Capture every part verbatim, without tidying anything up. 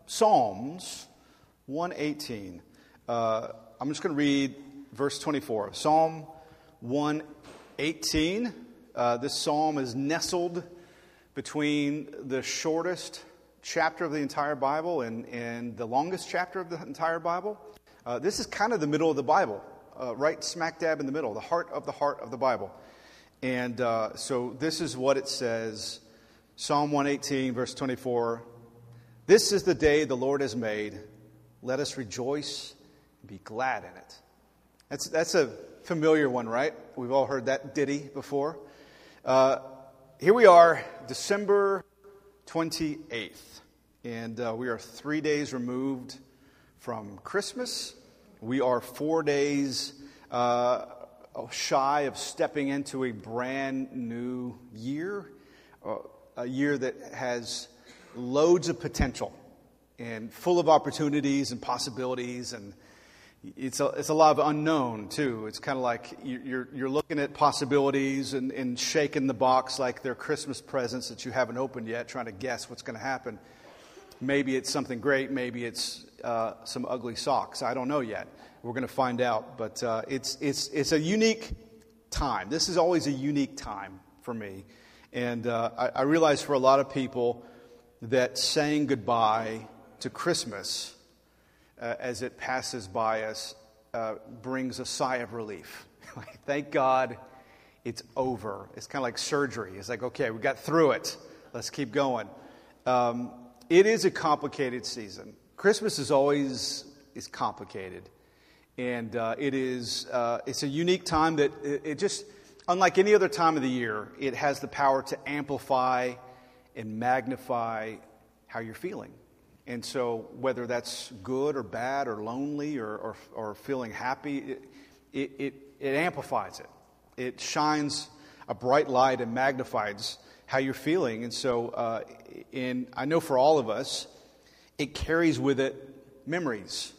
Psalms one eighteen. Uh, I'm just going to read verse twenty-four. Psalm one eighteen. Uh, this psalm is nestled between the shortest chapter of the entire Bible and, and the longest chapter of the entire Bible. Uh, this is kind of the middle of the Bible, uh, right smack dab in the middle, the heart of the heart of the Bible. And uh, so this is what it says. Psalm one eighteen, verse twenty-four. This is the day the Lord has made. Let us rejoice and be glad in it. That's that's a familiar one, right? We've all heard that ditty before. Uh, here we are, December twenty-eighth. And uh, we are three days removed from Christmas. We are four days uh, shy of stepping into a brand new year. Uh, a year that has loads of potential and full of opportunities and possibilities, and it's a, it's a lot of unknown too. It's kind of like you're you're looking at possibilities and, and shaking the box like they're Christmas presents that you haven't opened yet, trying to guess what's going to happen. Maybe it's something great, maybe it's uh, some ugly socks. I don't know yet. We're going to find out, but uh, it's it's it's a unique time. This is always a unique time for me. And uh, I, I realize for a lot of people that saying goodbye to Christmas uh, as it passes by us uh, brings a sigh of relief. Like, thank God it's over. It's kind of like surgery. It's like, okay, we got through it. Let's keep going. Um, it is a complicated season. Christmas is always is complicated. And uh, it is uh, it's a unique time that it, it just... Unlike any other time of the year, it has the power to amplify and magnify how you're feeling. And so whether that's good or bad or lonely or, or, or feeling happy, it, it, it, it amplifies it. It shines a bright light and magnifies how you're feeling. And so uh, in, I know for all of us, it carries with it memories.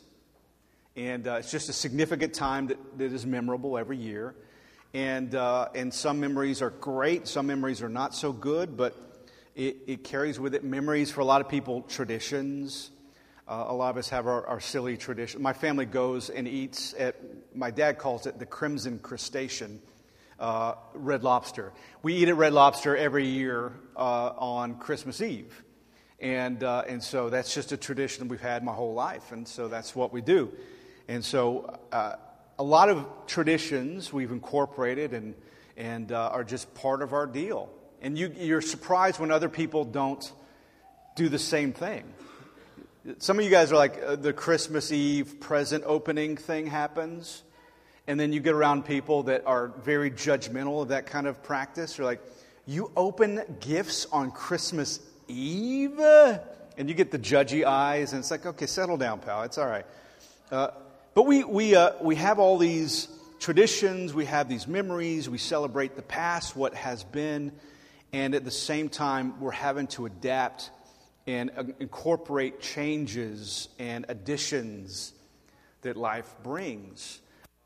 And uh, it's just a significant time that, that is memorable every year. And uh, and some memories are great, some memories are not so good, but it, it carries with it memories for a lot of people, traditions. Uh, a lot of us have our, our silly tradition. My family goes and eats at, my dad calls it the Crimson Crustacean, uh, Red Lobster. We eat at Red Lobster every year uh, on Christmas Eve. And uh, and so that's just a tradition we've had my whole life, and so that's what we do. And so... Uh, A lot of traditions we've incorporated and and uh, are just part of our deal. And you, you're surprised when other people don't do the same thing. Some of you guys are like, uh, the Christmas Eve present opening thing happens, and then you get around people that are very judgmental of that kind of practice. You're like, you open gifts on Christmas Eve? And you get the judgy eyes, and it's like, okay, settle down, pal. It's all right. Uh, But we we uh, we have all these traditions, we have these memories, we celebrate the past, what has been, and at the same time, we're having to adapt and uh, incorporate changes and additions that life brings.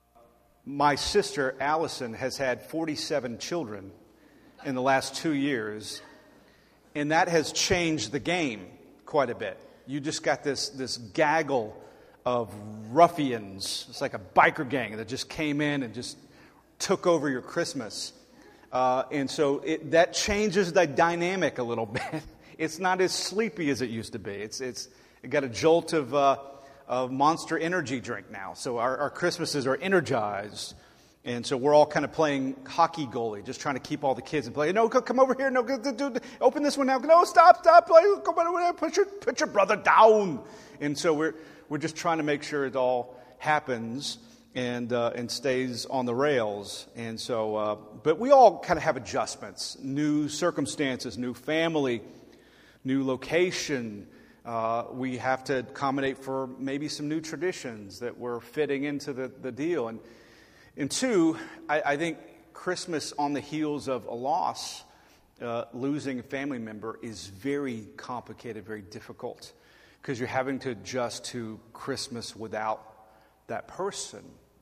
My sister, Allison, has had forty-seven children in the last two years, and that has changed the game quite a bit. You just got this this gaggle of ruffians. It's like a biker gang that just came in and just took over your Christmas. Uh, and so it, that changes the dynamic a little bit. It's not as sleepy as it used to be. It's it's it got a jolt of, uh, of Monster Energy drink now. So our, our Christmases are energized. And so we're all kind of playing hockey goalie, just trying to keep all the kids in play. No, come over here. No, open this one now. No, stop, stop. Play. Come on, put your, put your brother down. And so we're We're just trying to make sure it all happens and uh, and stays on the rails. And so, uh, but we all kind of have adjustments, new circumstances, new family, new location. Uh, we have to accommodate for maybe some new traditions that we're fitting into the, the deal. And and two, I, I think Christmas on the heels of a loss, uh, losing a family member, is very complicated, very difficult. Because you're having to adjust to Christmas without that person.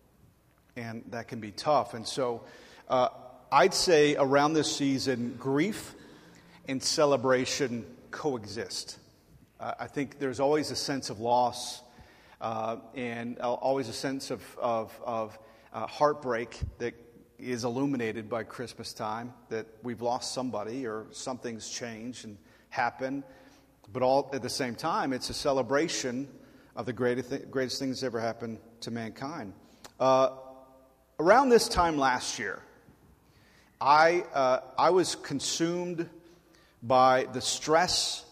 And that can be tough. And so uh, I'd say around this season, grief and celebration coexist. Uh, I think there's always a sense of loss uh, and uh, always a sense of, of, of uh, heartbreak that is illuminated by Christmas time, that we've lost somebody or something's changed and happened. But all at the same time, it's a celebration of the greatest, th- greatest things that ever happened to mankind. Uh, around this time last year, I uh, I was consumed by the stress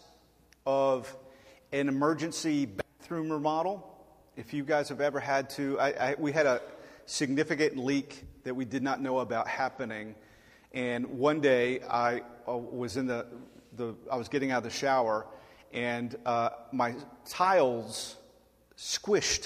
of an emergency bathroom remodel. If you guys have ever had to, I, I, we had a significant leak that we did not know about happening, and one day I uh, was in the the I was getting out of the shower, and uh, my tiles squished,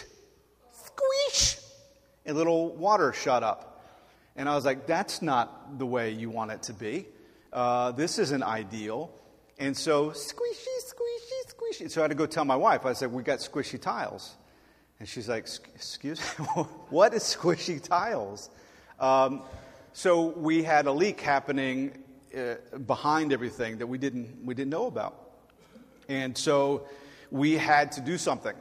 squish, and a little water shot up. And I was like, that's not the way you want it to be. Uh, this isn't ideal. And so, squishy, squishy, squishy. So I had to go tell my wife. I said, we got squishy tiles. And she's like, excuse me, what is squishy tiles? Um, so we had a leak happening uh, behind everything that we didn't we didn't know about. And so we had to do something.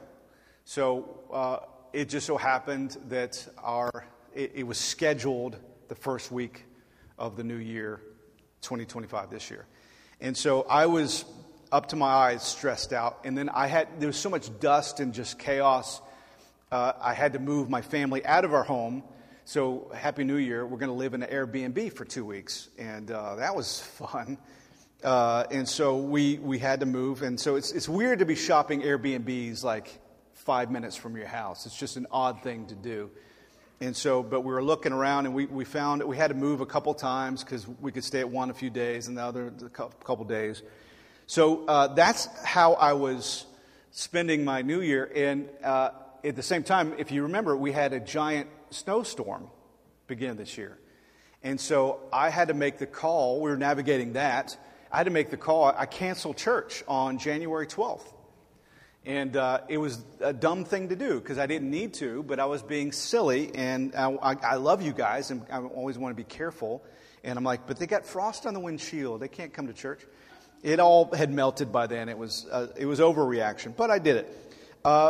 So uh, it just so happened that our it, it was scheduled the first week of the new year, twenty twenty-five, this year. And so I was up to my eyes, stressed out. And then I had there was so much dust and just chaos. Uh, I had to move my family out of our home. So Happy New Year. We're going to live in an Airbnb for two weeks. And uh, that was fun. Uh, and so we, we had to move. And so it's it's weird to be shopping Airbnbs like five minutes from your house. It's just an odd thing to do. And so, but we were looking around, and we, we found we had to move a couple times because we could stay at one a few days and the other a couple days. So uh, that's how I was spending my New Year. And uh, at the same time, if you remember, we had a giant snowstorm begin this year. And so I had to make the call. We were navigating that. I had to make the call. I canceled church on January twelfth. And uh, it was a dumb thing to do because I didn't need to, but I was being silly. And I, I, I love you guys, and I always want to be careful. And I'm like, but they got frost on the windshield. They can't come to church. It all had melted by then. It was uh, it was overreaction, but I did it. Uh,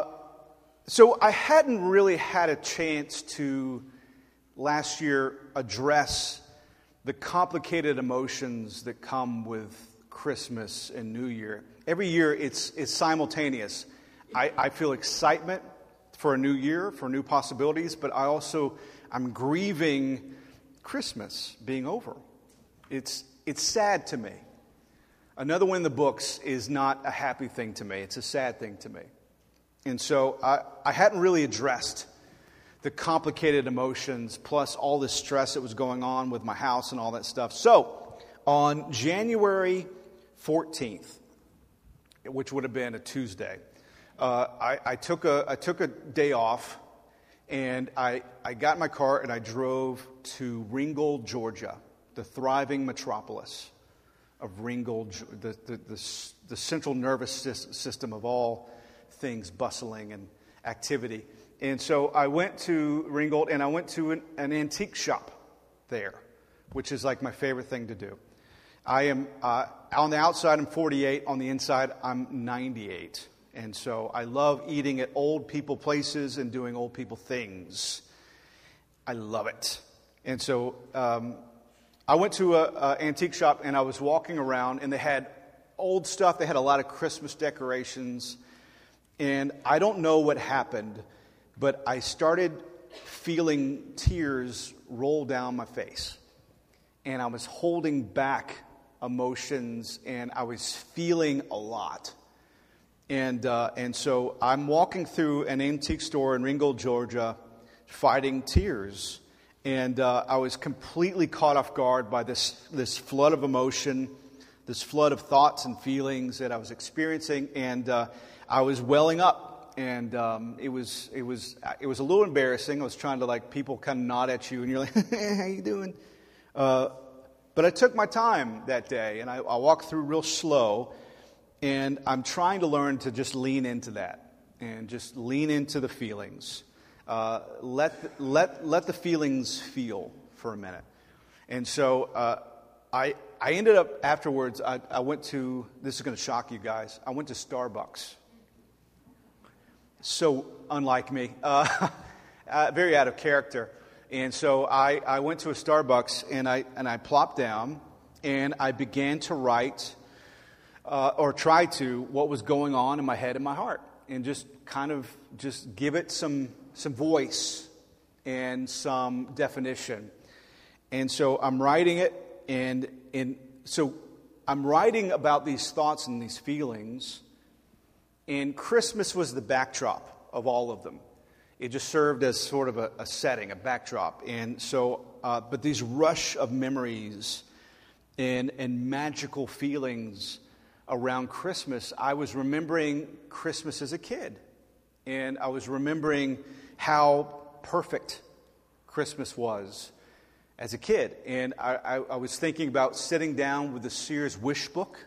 so I hadn't really had a chance to last year address the complicated emotions that come with Christmas and New Year. Every year it's it's simultaneous. I, I feel excitement for a new year, for new possibilities, but I also, I'm grieving Christmas being over. It's it's sad to me. Another one in the books is not a happy thing to me. It's a sad thing to me. And so I, I hadn't really addressed the complicated emotions plus all the stress that was going on with my house and all that stuff. So on January fourteenth, which would have been a Tuesday, uh, I, I took a I took a day off, and I I got in my car and I drove to Ringgold, Georgia, the thriving metropolis of Ringgold, the the the, the central nervous system of all things bustling and activity. And so I went to Ringgold, and I went to an, an antique shop there, which is like my favorite thing to do. I am, uh, on the outside, I'm forty-eight. On the inside, I'm ninety-eight. And so I love eating at old people places and doing old people things. I love it. And so um, I went to an antique shop, and I was walking around, and they had old stuff. They had a lot of Christmas decorations. And I don't know what happened, but I started feeling tears roll down my face. And I was holding back emotions, and I was feeling a lot. And uh, and so I'm walking through an antique store in Ringgold, Georgia, fighting tears. And uh, I was completely caught off guard by this, this flood of emotion, this flood of thoughts and feelings that I was experiencing. And uh, I was welling up. And um, it was it was it was a little embarrassing. I was trying to, like, people kind of nod at you, and you're like, hey, how you doing? Uh, but I took my time that day, and I, I walked through real slow, and I'm trying to learn to just lean into that and just lean into the feelings. Uh, let let let the feelings feel for a minute. And so uh, I I ended up afterwards, I, I went to, this is going to shock you guys, I went to Starbucks. So unlike me, uh, uh, very out of character. And so I, I went to a Starbucks and I and I plopped down and I began to write uh, or try to what was going on in my head and my heart, and just kind of just give it some some voice and some definition. And so I'm writing it, and and so I'm writing about these thoughts and these feelings. And Christmas was the backdrop of all of them. It just served as sort of a, a setting, a backdrop. And so, uh, but these rush of memories and, and magical feelings around Christmas, I was remembering Christmas as a kid. And I was remembering how perfect Christmas was as a kid. And I, I, I was thinking about sitting down with the Sears Wish Book.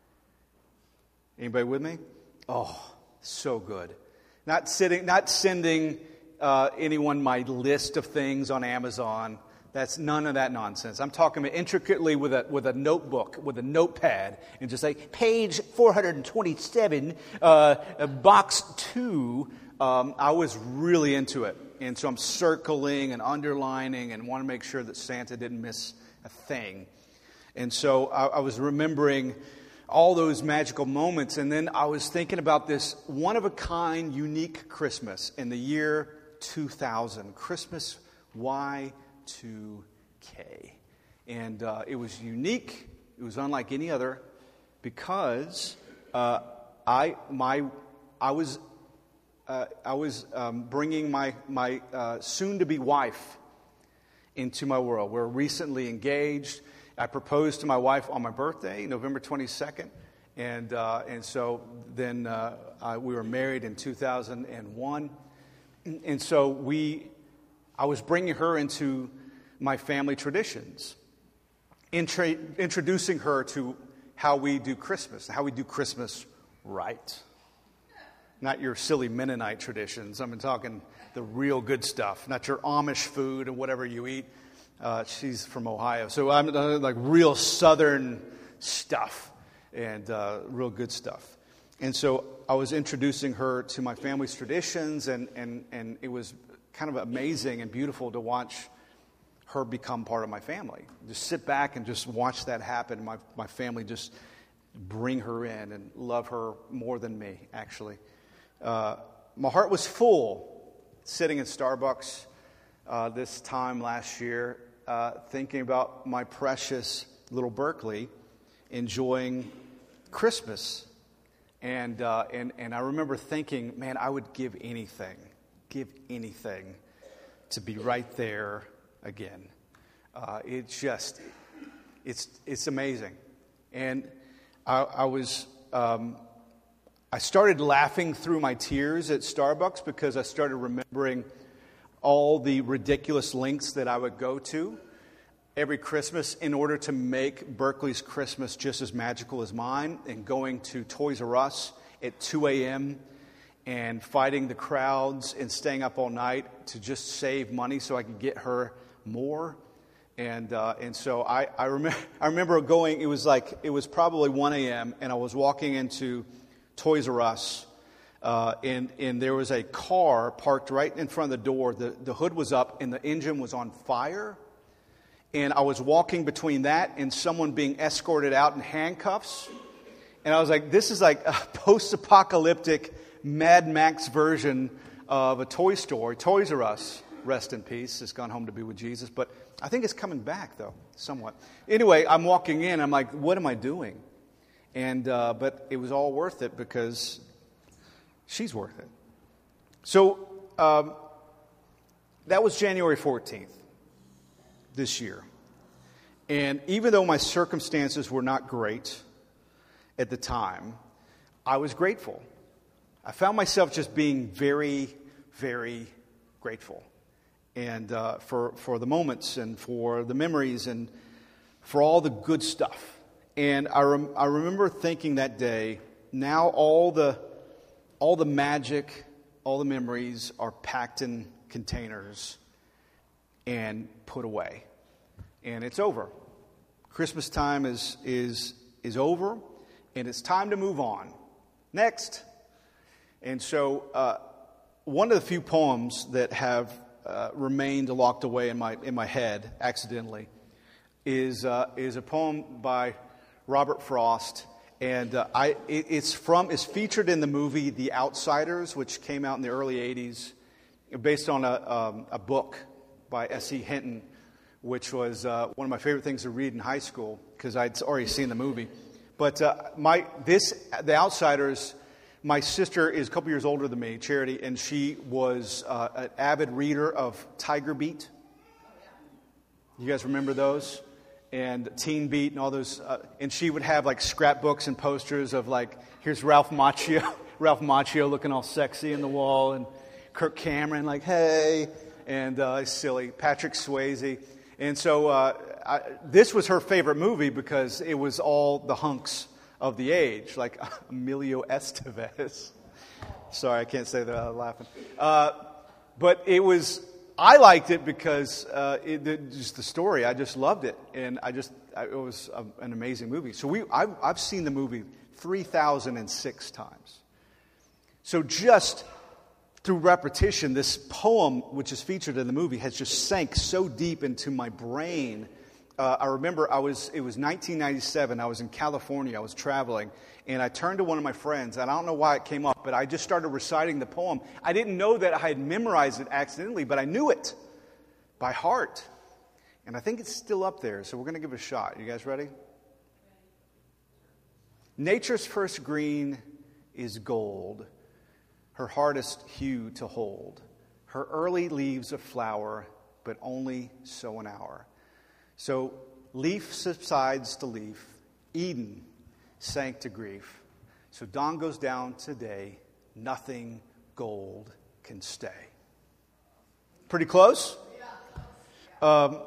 Anybody with me? Oh, so good. Not sitting, not sending uh, anyone my list of things on Amazon. That's none of that nonsense. I'm talking about intricately with a with a notebook, with a notepad, and just like page four hundred twenty-seven, uh, box two. Um, I was really into it, and so I'm circling and underlining, and want to make sure that Santa didn't miss a thing. And so I, I was remembering all those magical moments. And then I was thinking about this one-of-a-kind, unique Christmas in the year two thousand. Christmas Y two K. And uh, it was unique. It was unlike any other because uh, I my I was uh, I was um, bringing my my uh, soon-to-be wife into my world. We're recently engaged. I proposed to my wife on my birthday, November twenty-second, and uh, and so then uh, I, we were married in two thousand one, and so we, I was bringing her into my family traditions, intra- introducing her to how we do Christmas, how we do Christmas right, not your silly Mennonite traditions. I'm talking the real good stuff, not your Amish food and whatever you eat. Uh, she's from Ohio, so I'm uh, like real Southern stuff and uh, real good stuff. And so I was introducing her to my family's traditions, and, and, and it was kind of amazing and beautiful to watch her become part of my family. Just sit back and just watch that happen. My my family just bring her in and love her more than me, actually. Uh, my heart was full sitting at Starbucks uh, this time last year, Uh, thinking about my precious little Berkeley enjoying Christmas. And, uh, and, and I remember thinking, man, I would give anything, give anything to be right there again. Uh, it's just, it's, it's amazing. And I, I was, um, I started laughing through my tears at Starbucks because I started remembering all the ridiculous lengths that I would go to every Christmas in order to make Berkeley's Christmas just as magical as mine, and going to Toys R Us at two a.m. and fighting the crowds and staying up all night to just save money so I could get her more. And uh, and so I, I, remember, I remember going, it was like, it was probably one a.m. and I was walking into Toys R Us. Uh, and, and there was a car parked right in front of the door. The, the hood was up and the engine was on fire. And I was walking between that and someone being escorted out in handcuffs. And I was like, this is like a post-apocalyptic Mad Max version of a toy store. Toys R Us, rest in peace, has gone home to be with Jesus. But I think it's coming back, though, somewhat. Anyway, I'm walking in. I'm like, what am I doing? And uh, but it was all worth it because she's worth it. So um, that was January fourteenth this year. And even though my circumstances were not great at the time, I was grateful. I found myself just being very, very grateful. And uh, for, for the moments and for the memories and for all the good stuff. And I, rem- I remember thinking that day, now all the all the magic, all the memories are packed in containers and put away. And it's over. Christmas time is is is over, and it's time to move on. Next. And so uh, one of the few poems that have uh, remained locked away in my in my head accidentally is uh, is a poem by Robert Frost, and uh, I it, it's from it's featured in the movie The Outsiders, which came out in the early eighties, based on a um, a book by S E Hinton, which was uh, one of my favorite things to read in high school because I'd already seen the movie. But uh, my this The Outsiders. My sister is a couple years older than me, Charity, and she was uh, an avid reader of Tiger Beat. You guys remember those? And Teen Beat and all those. Uh, and she would have like scrapbooks and posters of like, here's Ralph Macchio, Ralph Macchio looking all sexy in the wall, and Kirk Cameron like, hey, and uh, silly Patrick Swayze. And so uh, I, this was her favorite movie because it was all the hunks of the age, like Emilio Estevez. Sorry, I can't say that without laughing. Uh, but it was, I liked it because uh, it, it, just the story, I just loved it. And I just, I, it was a, an amazing movie. So we, I've, I've seen the movie three thousand six times. So just through repetition, this poem, which is featured in the movie, has just sank so deep into my brain. Uh, I remember I was, it was nineteen ninety-seven, I was in California, I was traveling, and I turned to one of my friends, and I don't know why it came up, but I just started reciting the poem. I didn't know that I had memorized it accidentally, but I knew it by heart. And I think it's still up there, so we're going to give it a shot. You guys ready? Nature's first green is gold, her hardest hue to hold. Her early leaves a flower, but only so an hour. So leaf subsides to leaf, Eden sank to grief. So dawn goes down today, nothing gold can stay. Pretty close? Um,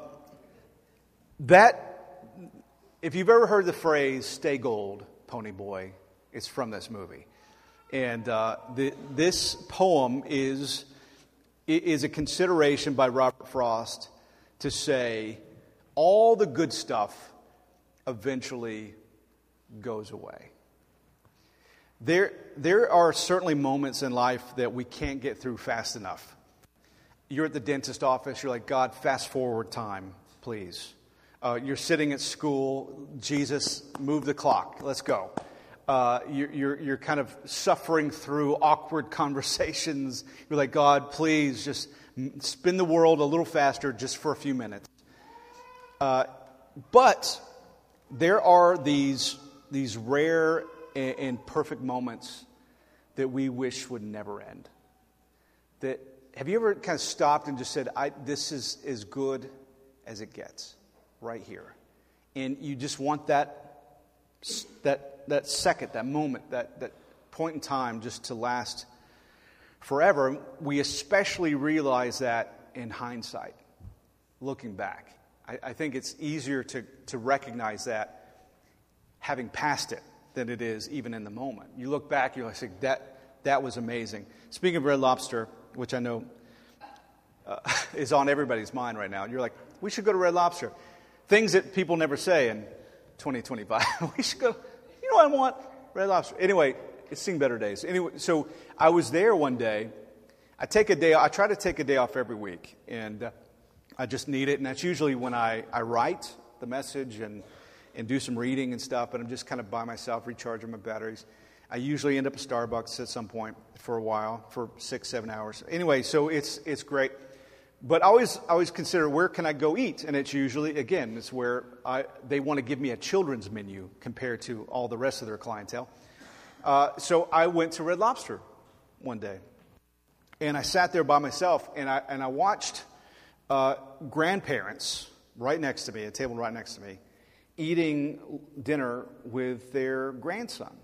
that, if you've ever heard the phrase, stay gold, pony boy, it's from this movie. And uh, the, this poem is, is a consideration by Robert Frost to say, all the good stuff eventually goes away. There, there are certainly moments in life that we can't get through fast enough. You're at the dentist office, you're like, God, fast forward time, please. Uh, you're sitting at school, Jesus, move the clock, let's go. Uh, you're, you're, you're kind of suffering through awkward conversations. You're like, God, please just spin the world a little faster just for a few minutes. Uh, but there are these, these rare and, and perfect moments that we wish would never end. That, have you ever kind of stopped and just said, I, this is as good as it gets right here? And you just want that, that, that second, that moment, that, that point in time just to last forever. We especially realize that in hindsight, looking back. I, I think it's easier to, to recognize that having passed it than it is even in the moment. You look back, you're like, that, that was amazing. Speaking of Red Lobster, which I know uh, is on everybody's mind right now, you're like, we should go to Red Lobster. Things that people never say in twenty twenty-five. We should go, you know what I want? Red Lobster. Anyway, it's seen better days. Anyway, so I was there one day. I take a day, I try to take a day off every week, and uh, I just need it, and that's usually when I, I write the message and, and do some reading and stuff, but I'm just kind of by myself recharging my batteries. I usually end up at Starbucks at some point for a while, for six, seven hours. Anyway, so it's it's great. But I always, I always consider, where can I go eat? And it's usually, again, it's where I, they want to give me a children's menu compared to all the rest of their clientele. Uh, so I went to Red Lobster one day. And I sat there by myself, and I and I watched uh, grandparents right next to me, a table right next to me, eating dinner with their grandson.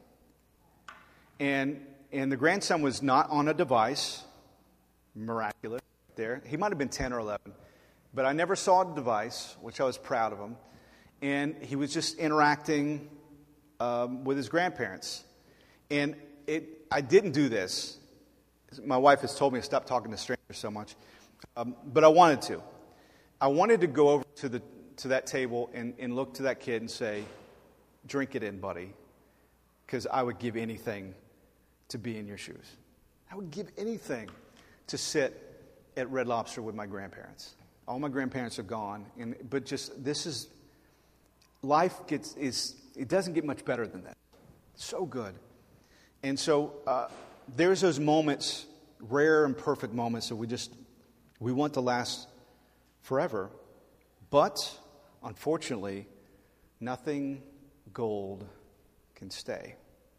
And and the grandson was not on a device, miraculous there. He might have been ten or eleven, but I never saw a device, which I was proud of him. And he was just interacting um, with his grandparents. And it, I didn't do this. My wife has told me to stop talking to strangers so much. Um, but I wanted to. I wanted to go over to the to that table and, and look to that kid and say, drink it in, buddy, because I would give anything to be in your shoes. I would give anything to sit at Red Lobster with my grandparents. All my grandparents are gone, and but just this is life gets is it doesn't get much better than that. So good, and so uh, there's those moments, rare and perfect moments that we just we want to last forever, but unfortunately, nothing gold can stay.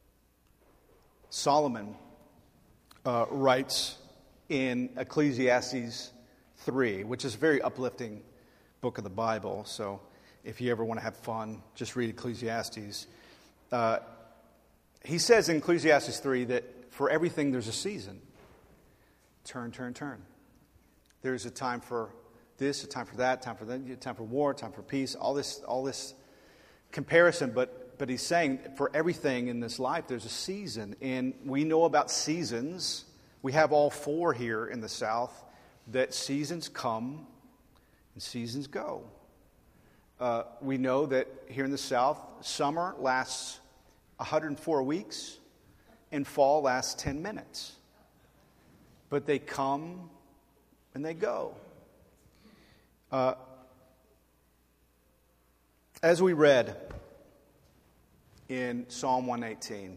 Solomon uh, writes in Ecclesiastes three, which is a very uplifting book of the Bible. So if you ever want to have fun, just read Ecclesiastes. Uh, he says in Ecclesiastes three that for everything there's a season. Turn, turn, turn. There's a time for this, a time for that, time for that, time for war, time for peace, all this, all this comparison, but but he's saying for everything in this life there's a season, and we know about seasons. We have all four here in the South, that seasons come and seasons go. Uh, we know that here in the South, summer lasts one hundred four weeks and fall lasts ten minutes. But they come and they go. Uh, as we read in Psalm one eighteen,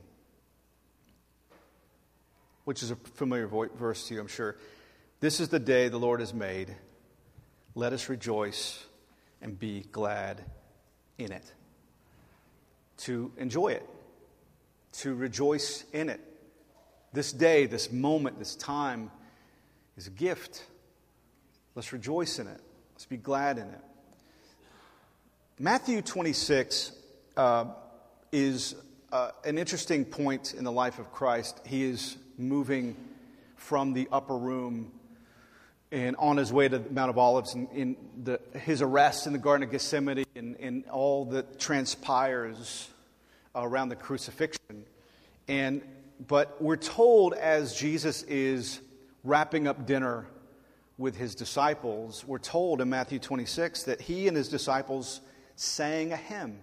which is a familiar vo- verse to you, I'm sure. This is the day the Lord has made. Let us rejoice and be glad in it. To enjoy it. To rejoice in it. This day, this moment, this time is a gift. Let's rejoice in it. Let's be glad in it. Matthew twenty-six uh, is uh, an interesting point in the life of Christ. He is moving from the upper room and on his way to the Mount of Olives, and in the, his arrest in the Garden of Gethsemane, and, and all that transpires around the crucifixion. And but we're told as Jesus is wrapping up dinner with his disciples, we're told in Matthew twenty-six that he and his disciples sang a hymn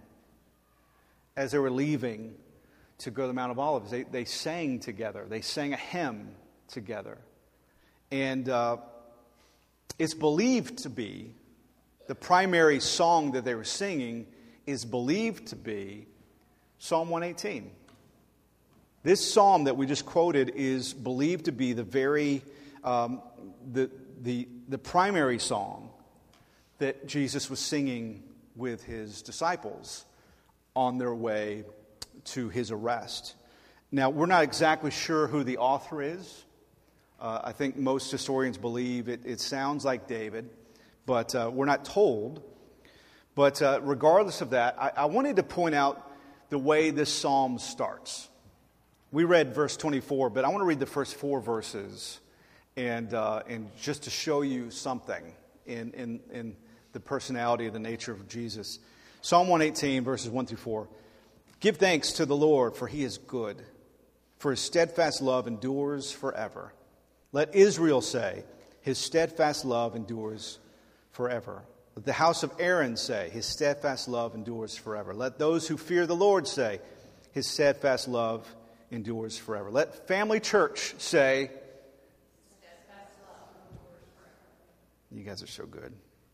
as they were leaving to go to the Mount of Olives. They, they sang together. They sang a hymn together. And uh, it's believed to be, the primary song that they were singing is believed to be Psalm one eighteen. This psalm that we just quoted is believed to be the very, um, the, the, the primary song that Jesus was singing with his disciples on their way to his arrest. Now, we're not exactly sure who the author is. Uh, I think most historians believe it, it sounds like David, but uh, we're not told. But uh, regardless of that, I, I wanted to point out the way this psalm starts. We read verse twenty-four, but I want to read the first four verses, and uh, and just to show you something in, in, in the personality and the nature of Jesus. Psalm one eighteen, verses one through four. Give thanks to the Lord, for he is good, for his steadfast love endures forever. Let Israel say, his steadfast love endures forever. Let the house of Aaron say, his steadfast love endures forever. Let those who fear the Lord say, his steadfast love endures forever. Let Family Church say, steadfast love endures forever. You guys are so good.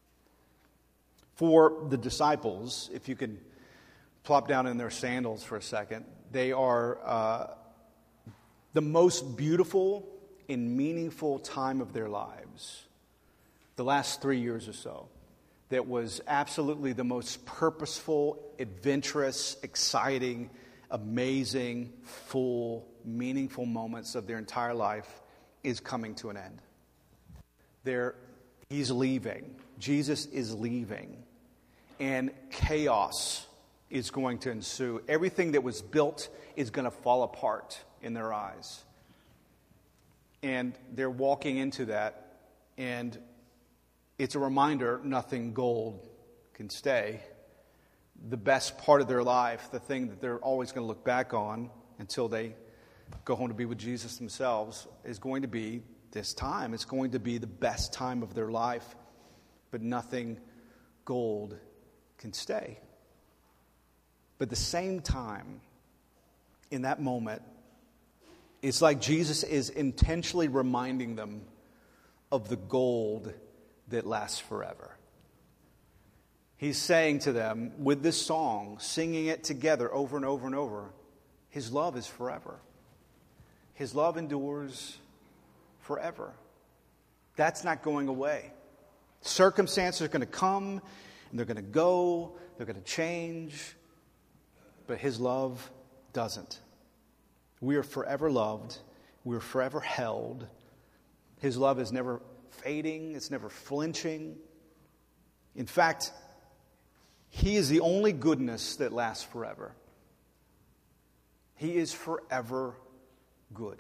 For the disciples, if you could plop down in their sandals for a second, they are uh, the most beautiful and meaningful time of their lives. The last three years or so. That was absolutely the most purposeful, adventurous, exciting, amazing, full, meaningful moments of their entire life is coming to an end. They're, he's leaving. Jesus is leaving. And chaos is going to ensue. Everything that was built is going to fall apart in their eyes. And they're walking into that, and it's a reminder nothing gold can stay. The best part of their life, the thing that they're always going to look back on until they go home to be with Jesus themselves, is going to be this time. It's going to be the best time of their life, but nothing gold can stay. But at the same time, in that moment, it's like Jesus is intentionally reminding them of the gold that lasts forever. He's saying to them, with this song, singing it together over and over and over, His love is forever. His love endures forever. That's not going away. Circumstances are going to come, and they're going to go, they're going to change, but His love doesn't. We are forever loved. We are forever held. His love is never fading. It's never flinching. In fact, He is the only goodness that lasts forever. He is forever good.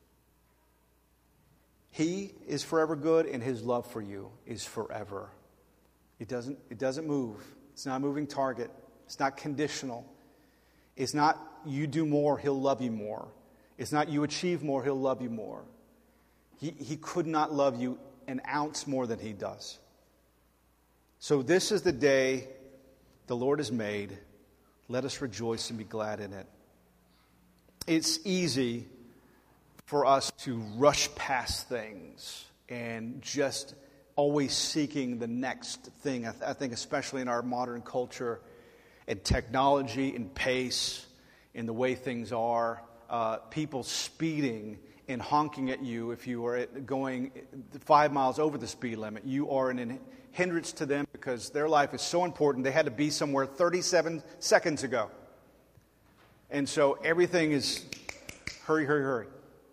He is forever good, and His love for you is forever. It doesn't, it doesn't move. It's not a moving target. It's not conditional. It's not you do more, He'll love you more. It's not you achieve more, He'll love you more. He, he could not love you an ounce more than He does. So this is the day the Lord has made. Let us rejoice and be glad in it. It's easy for us to rush past things and just always seeking the next thing. I, th- I think especially in our modern culture and technology and pace and the way things are, uh, people speeding and honking at you if you are at going five miles over the speed limit. You are an hindrance to them because their life is so important. They had to be somewhere thirty-seven seconds ago. And so everything is hurry, hurry, hurry.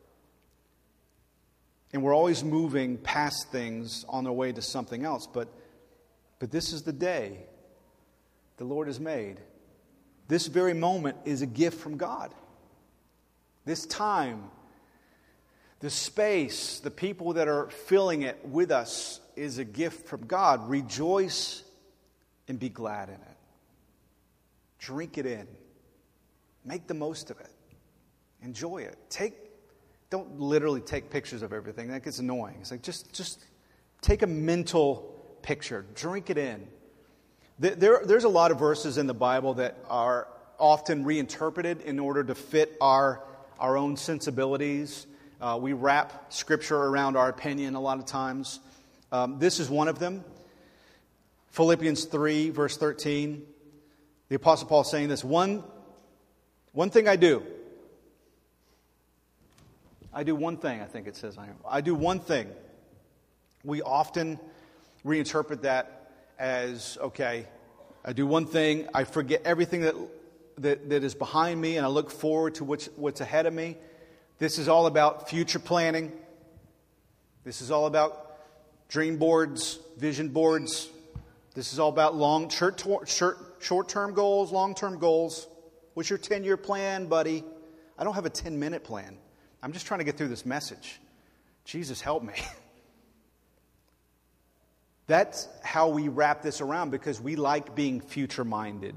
And we're always moving past things on their way to something else. But, but this is the day the Lord has made. This very moment is a gift from God. This time, the space, the people that are filling it with us is a gift from God. Rejoice and be glad in it. Drink it in. Make the most of it. Enjoy it. Take, don't literally take pictures of everything. That gets annoying. It's like just, just take a mental picture. Drink it in. There, there's a lot of verses in the Bible that are often reinterpreted in order to fit our, our own sensibilities. Uh, we wrap Scripture around our opinion a lot of times. Um, this is one of them. Philippians three, verse thirteen. The Apostle Paul is saying this, one, one thing I do. I do one thing, I think it says. I am. I do one thing. We often reinterpret that as, okay, I do one thing, I forget everything that that, that is behind me, and I look forward to what's, what's ahead of me. This is all about future planning. This is all about dream boards, vision boards. This is all about long short, short, short-term goals, long-term goals. What's your ten-year plan, buddy? I don't have a ten-minute plan. I'm just trying to get through this message. Jesus, help me. That's how we wrap this around because we like being future-minded.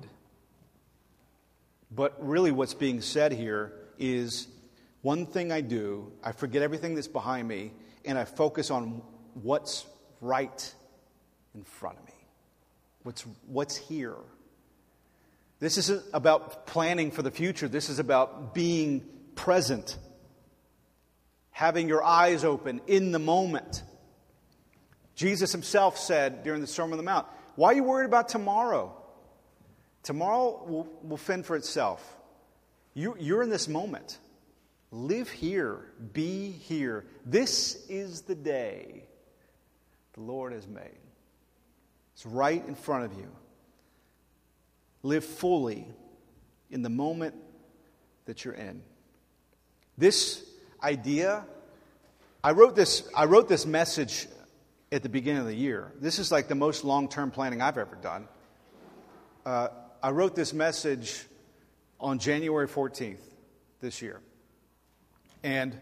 But really what's being said here is one thing I do, I forget everything that's behind me, and I focus on what's right in front of me. What's, what's here. This isn't about planning for the future. This is about being present. Having your eyes open in the moment. Jesus himself said during the Sermon on the Mount, why are you worried about tomorrow? Tomorrow will, will fend for itself. You, you're in this moment. Live here. Be here. This is the day the Lord has made. It's right in front of you. Live fully in the moment that you're in. This idea, I wrote this, I wrote this message at the beginning of the year. This is like the most long-term planning I've ever done. Uh, I wrote this message on January fourteenth this year. And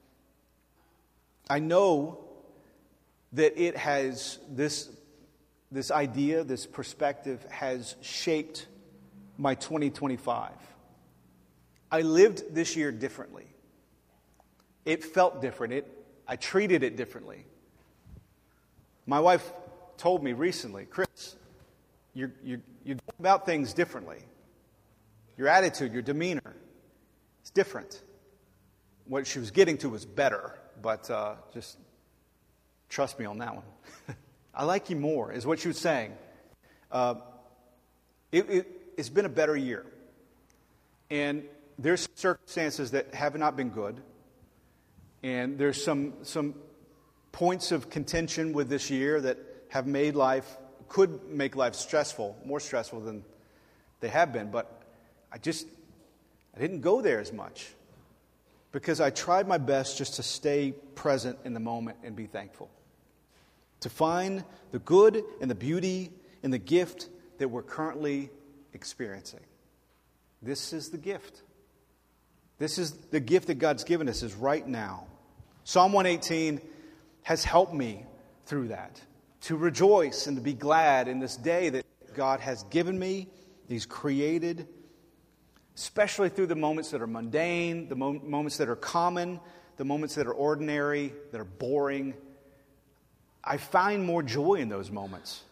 I know that it has, this, this idea, this perspective has shaped my twenty twenty-five. I lived this year differently. It felt different. It, I treated it differently. My wife told me recently, Chris, you're, you're, you're going about things differently. Your attitude, your demeanor, it's different. What she was getting to was better, but uh, just trust me on that one. I like you more, is what she was saying. Uh, it, it, it's been a better year. And there's circumstances that have not been good. And there's some some points of contention with this year that have made life, could make life stressful, more stressful than they have been. But I just, I didn't go there as much. Because I tried my best just to stay present in the moment and be thankful. To find the good and the beauty and the gift that we're currently experiencing. This is the gift. This is the gift that God's given us, is right now. Psalm one eighteen has helped me through that. To rejoice and to be glad in this day that God has given me, He's created, especially through the moments that are mundane, the mo- moments that are common, the moments that are ordinary, that are boring. I find more joy in those moments.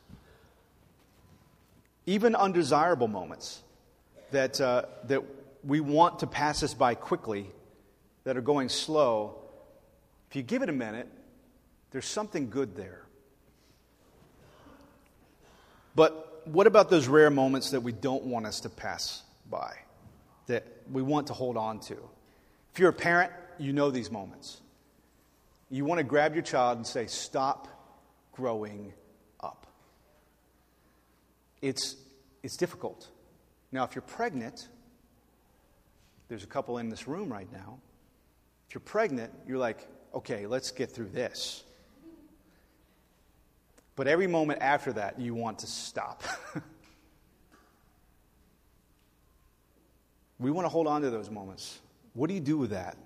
Even undesirable moments that uh, that we want to pass us by quickly, that are going slow. If you give it a minute, there's something good there. But what about those rare moments that we don't want us to pass by, that we want to hold on to? If you're a parent, you know these moments. You want to grab your child and say, stop growing up. It's, it's difficult. Now, if you're pregnant, there's a couple in this room right now. If you're pregnant, you're like, okay, let's get through this. But every moment after that, you want to stop. We want to hold on to those moments. What do you do with that?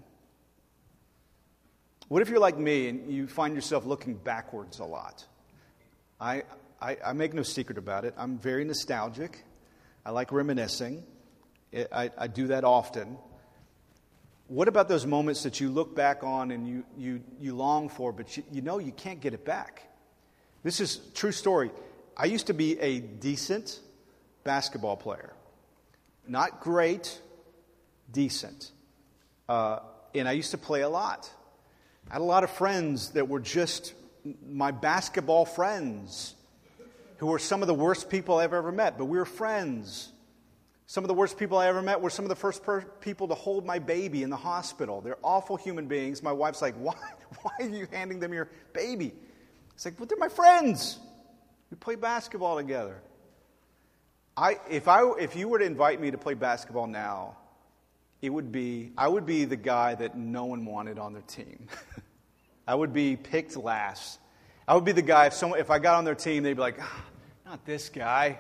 What if you're like me and you find yourself looking backwards a lot? I, I, I make no secret about it. I'm very nostalgic. I like reminiscing. It, I, I do that often. What about those moments that you look back on and you, you, you long for, but you, you know you can't get it back? This is a true story. I used to be a decent basketball player. Not great, decent. Uh, and I used to play a lot. I had a lot of friends that were just my basketball friends, who were some of the worst people I've ever met, but we were friends. Some of the worst people I ever met were some of the first per- people to hold my baby in the hospital. They're awful human beings. My wife's like, why, why are you handing them your baby? It's like, but they're my friends. We play basketball together. I, if I, if you were to invite me to play basketball now, it would be, I would be the guy that no one wanted on their team. I would be picked last. I would be the guy, if someone, if I got on their team, they'd be like, oh, not this guy.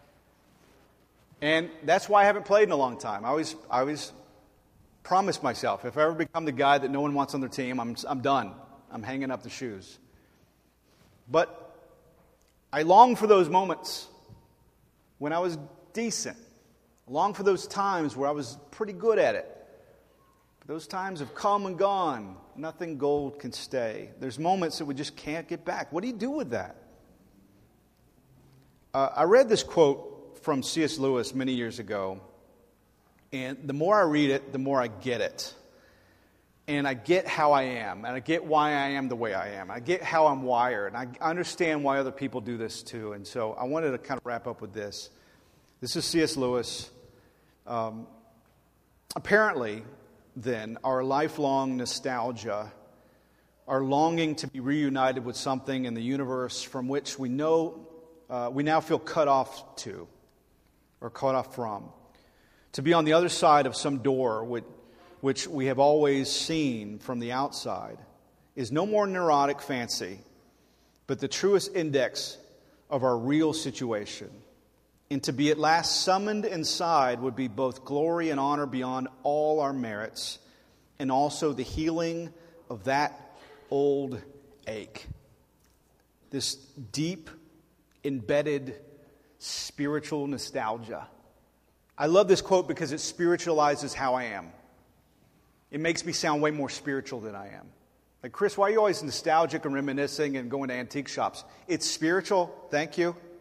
And that's why I haven't played in a long time. I always, I always promised myself, if I ever become the guy that no one wants on their team, I'm, I'm done. I'm hanging up the shoes. But I long for those moments when I was decent. I long for those times where I was pretty good at it. But those times have come and gone. Nothing gold can stay. There's moments that we just can't get back. What do you do with that? Uh, I read this quote from C S Lewis many years ago. And the more I read it, the more I get it. And I get how I am. And I get why I am the way I am. I get how I'm wired. And I understand why other people do this too. And so I wanted to kind of wrap up with this. This is C S Lewis. Um, apparently, then, our lifelong nostalgia, our longing to be reunited with something in the universe from which we know uh, we now feel cut off to, or cut off from, to be on the other side of some door which, which we have always seen from the outside, is no more neurotic fancy, but the truest index of our real situation. And to be at last summoned inside would be both glory and honor beyond all our merits, and also the healing of that old ache. This deep, embedded, spiritual nostalgia. I love this quote because it spiritualizes how I am. It makes me sound way more spiritual than I am. Like, Chris, why are you always nostalgic and reminiscing and going to antique shops? It's spiritual, thank you.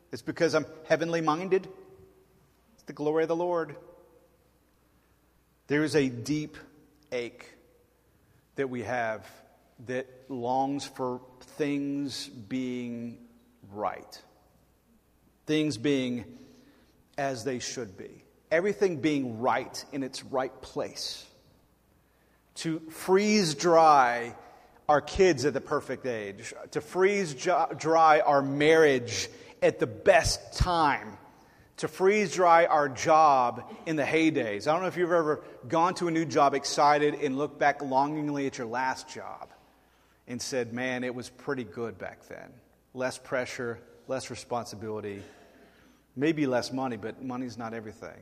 It's because I'm heavenly minded. It's the glory of the Lord. There is a deep ache that we have that longs for things being right. Things being as they should be. Everything being right in its right place. To freeze dry our kids at the perfect age. To freeze dry our marriage at the best time. To freeze dry our job in the heydays. I don't know if you've ever gone to a new job excited and looked back longingly at your last job and said, man, it was pretty good back then. Less pressure, less responsibility, maybe less money, but money's not everything.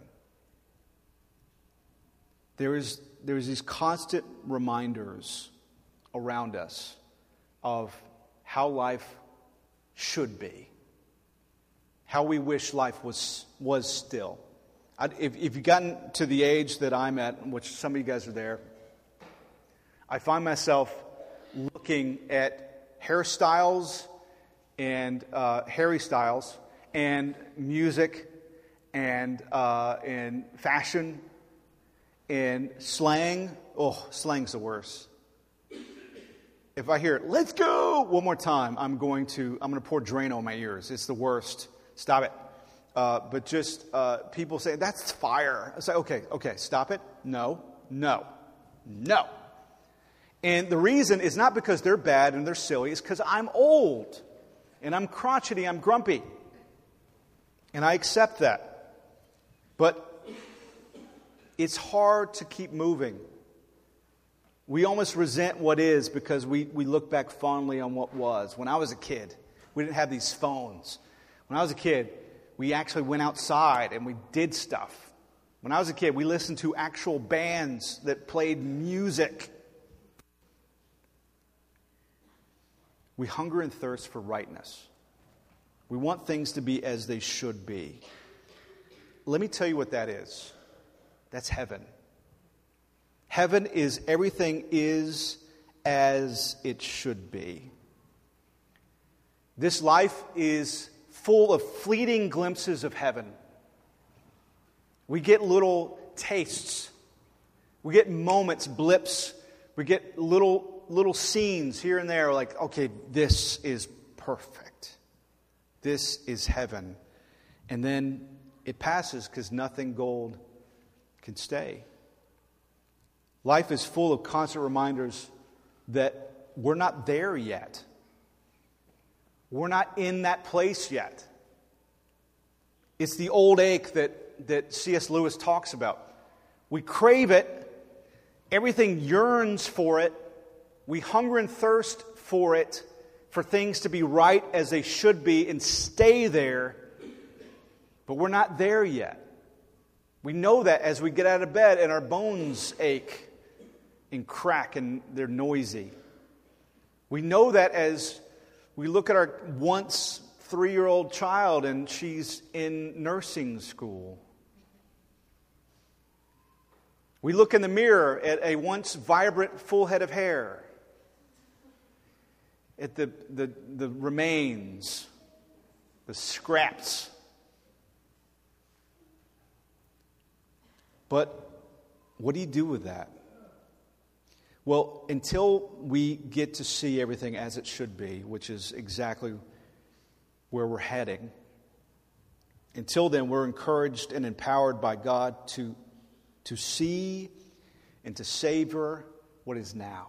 There is, there is these constant reminders around us of how life should be. How we wish life was was still. I, if, if you've gotten to the age that I'm at, which some of you guys are there, I find myself looking at hairstyles and uh, Harry Styles and music and uh, and fashion and slang. Oh, slang's the worst. If I hear "let's go" one more time, I'm going to I'm going to pour Drano in my ears. It's the worst. Stop it. Uh, but just uh, people say, that's fire. I say, okay, okay, stop it. No, no, no. And the reason is not because they're bad and they're silly. It's because I'm old. And I'm crotchety, I'm grumpy. And I accept that. But it's hard to keep moving. We almost resent what is because we, we look back fondly on what was. When I was a kid, we didn't have these phones. When I was a kid, we actually went outside and we did stuff. When I was a kid, we listened to actual bands that played music. We hunger and thirst for rightness. We want things to be as they should be. Let me tell you what that is. That's heaven. Heaven is everything is as it should be. This life is full of fleeting glimpses of heaven. We get little tastes. We get moments, blips. We get little little scenes here and there like, okay, this is perfect. This is heaven. And then it passes because nothing gold can stay. Life is full of constant reminders that we're not there yet. We're not in that place yet. It's the old ache that, that C S Lewis talks about. We crave it. Everything yearns for it. We hunger and thirst for it, for things to be right as they should be and stay there. But we're not there yet. We know that as we get out of bed and our bones ache and crack and they're noisy. We know that as we look at our once three-year-old child and she's in nursing school. We look in the mirror at a once vibrant full head of hair. At the, the, the remains, the scraps. But what do you do with that? Well, until we get to see everything as it should be, which is exactly where we're heading, until then we're encouraged and empowered by God to, to see and to savor what is now.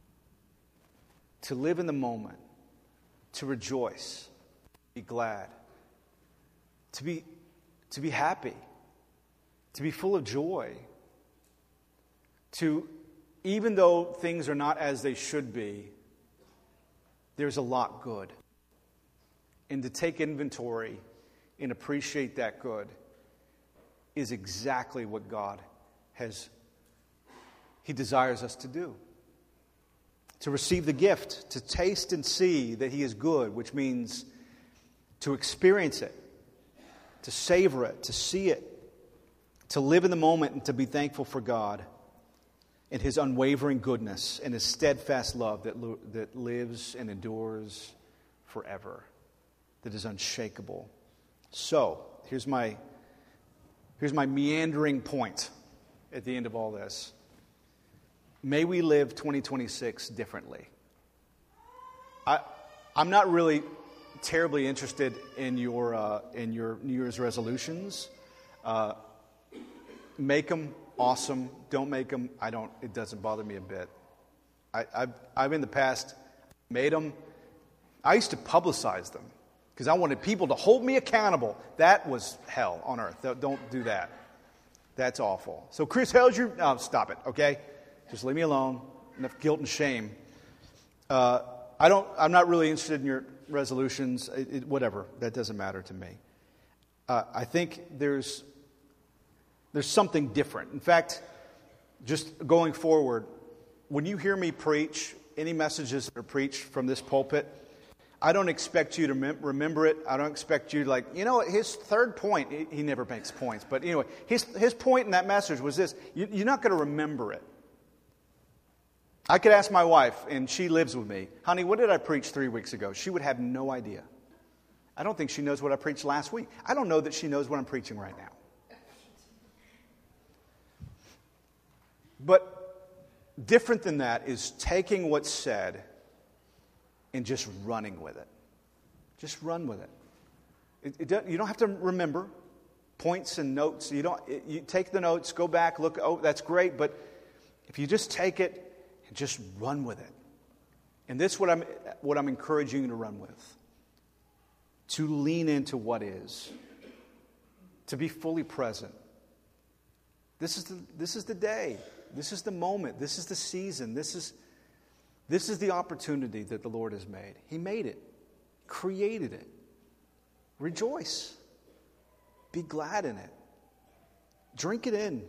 To live in the moment, to rejoice, be glad, to be, to be happy, to be full of joy, to, even though things are not as they should be, there's a lot good. And to take inventory and appreciate that good is exactly what God has, He desires us to do. To receive the gift, to taste and see that He is good, which means to experience it, to savor it, to see it, to live in the moment and to be thankful for God and His unwavering goodness and His steadfast love that, lo- that lives and endures forever, that is unshakable So, here's my, here's my meandering point at the end of all this. May we live twenty twenty-six differently. I, I'm not really terribly interested in your uh, in your New Year's resolutions. Uh, make them awesome. Don't make them. I don't. It doesn't bother me a bit. I, I've I've in the past made them. I used to publicize them because I wanted people to hold me accountable. That was hell on earth. Don't do that. That's awful. So Chris, how's your? Oh, stop it. Okay, just leave me alone. Enough guilt and shame. Uh, I don't. I'm not really interested in your resolutions. It, it, whatever. That doesn't matter to me. Uh, I think there's there's something different. In fact, just going forward, when you hear me preach any messages that are preached from this pulpit, I don't expect you to mem- remember it. I don't expect you to like, you know, his third point. He, he never makes points, but anyway, his his point in that message was this: you, you're not going to remember it. I could ask my wife, and she lives with me, honey, what did I preach three weeks ago? She would have no idea. I don't think she knows what I preached last week. I don't know that she knows what I'm preaching right now. But different than that is taking what's said and just running with it. Just run with it. It, it don't, you don't have to remember points and notes. You don't. It, you take the notes, go back, look. Oh, that's great. But if you just take it and just run with it, and this is what I'm what I'm encouraging you to run with. To lean into what is. To be fully present. This is the this is the day. This is the moment. This is the season. This is this is the opportunity that the Lord has made. He made it. Created it. Rejoice. Be glad in it. Drink it in.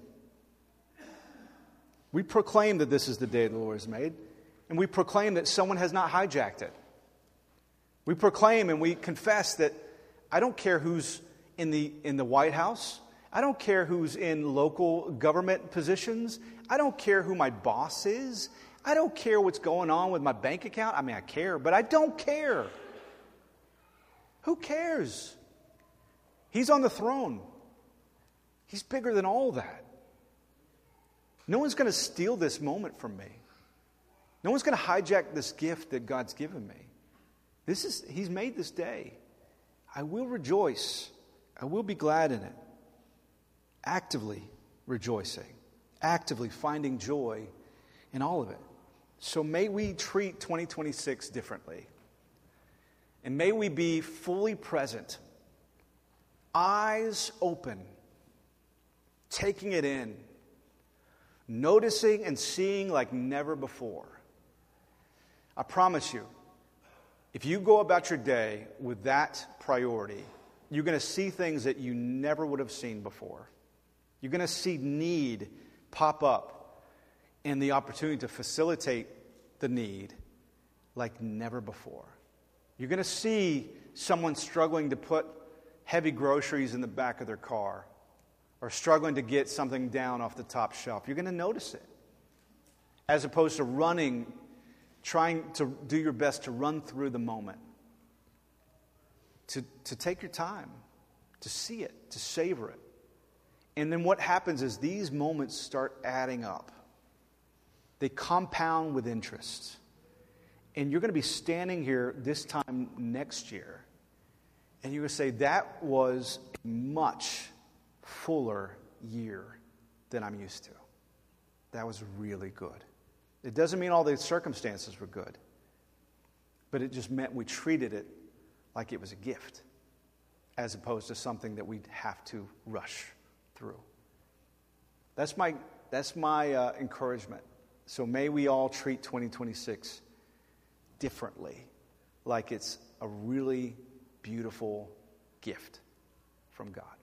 We proclaim that this is the day the Lord has made, and we proclaim that someone has not hijacked it. We proclaim and we confess that I don't care who's in the in the White House. I don't care who's in local government positions. I don't care who my boss is. I don't care what's going on with my bank account. I mean, I care, but I don't care. Who cares? He's on the throne. He's bigger than all that. No one's going to steal this moment from me. No one's going to hijack this gift that God's given me. This is He's made this day. I will rejoice. I will be glad in it. Actively rejoicing. Actively finding joy in all of it. So may we treat twenty twenty-six differently. And may we be fully present. Eyes open. Taking it in. Noticing and seeing like never before. I promise you, if you go about your day with that priority, you're going to see things that you never would have seen before. You're going to see need pop up and the opportunity to facilitate the need like never before. You're going to see someone struggling to put heavy groceries in the back of their car or struggling to get something down off the top shelf. You're going to notice it. As opposed to running, trying to do your best to run through the moment. To, to take your time, to see it, to savor it. And then what happens is these moments start adding up. They compound with interest. And you're going to be standing here this time next year. And you're going to say, that was a much fuller year than I'm used to. That was really good. It doesn't mean all the circumstances were good. But it just meant we treated it like it was a gift. As opposed to something that we'd have to rush through. That's my that's my uh, encouragement. So may we all treat twenty twenty-six differently, like it's a really beautiful gift from God.